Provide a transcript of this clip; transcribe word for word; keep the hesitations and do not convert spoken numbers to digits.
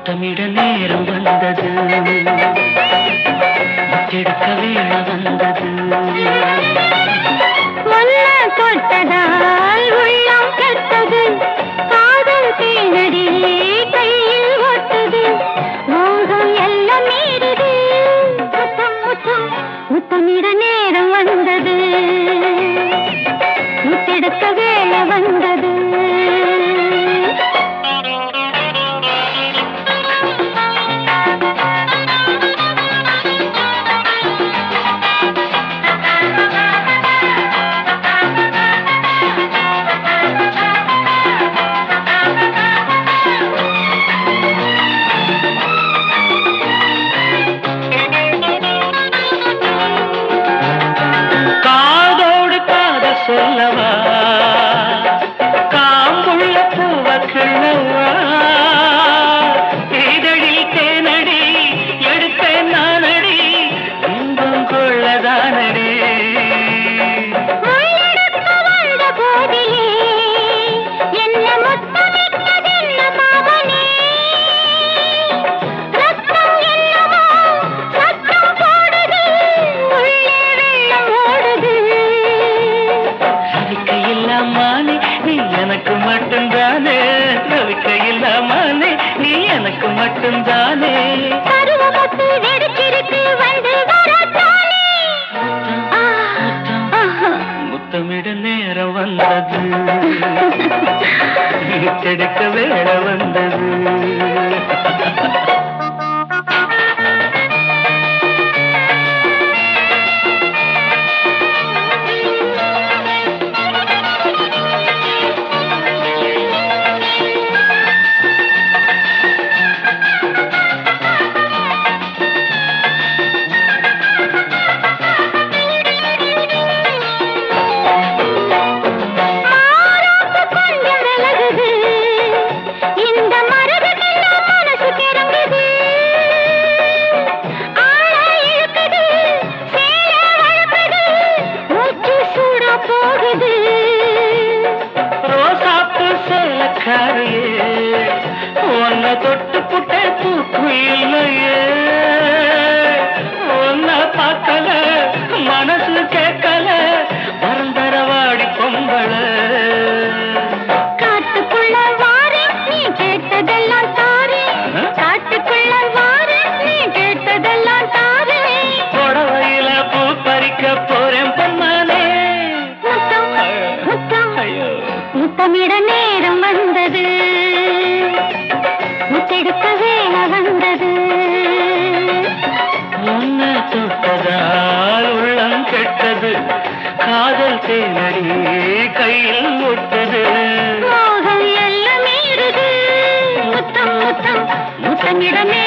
முத்தமிட நேரம் வந்தது, முத்தெடுக்க வேளை வந்தது. முன்ன தொட்டதால் உள்ளம் கெட்டது, காதல் தேனடி கையில் ஒட்டது, மோகம் எல்லாம் மீறுது. முத்தம் முத்தம் முத்தமிட நேரம் வந்தது, முத்தெடுக்க வேளை வந்தது. சொல்லவா காம்புள்ள பூவ கிள்ளவா, இதழில் தேனடி எடுப்பேன் நானடி, இன்பம் கொள்ளதானடி. எனக்கு மட்டும்தானே தவிக்க இல்லாமலே, நீ எனக்கு மட்டும்தானே. பருவமத்து வெடிச்சிருக்கு வந்து வரத்தானே. முத்தமிட நேரம் வந்தது, முத்தெடுக்க வேளை வந்தது. உன்னை தொட்டு புட்ட தூக்கு இல்லையே, உன்னை பார்க்கல மனசு கேட்கல, வரந்தரவாடி பொம்பள. காட்டுக்குள்ள வாரி நீ கேட்டதெல்லாம் தாரி, காட்டுக்குள்ள வாரி நீ கேட்டதெல்லாம் தாரி. புடவையில பூ பறிக்க போறேன் பொன்னானே. முத்தம் முத்தம் முத்தமிட நேரம் வந்தது, முத்தெடுக்க வேளை வந்தது. முன்ன தொட்டதால் உள்ளம் கெட்டது, காதல் தேனடி கையில் ஒட்டது, மோகம் எல்லாம் மீறுது. முத்தம் முத்தம் முத்தமிட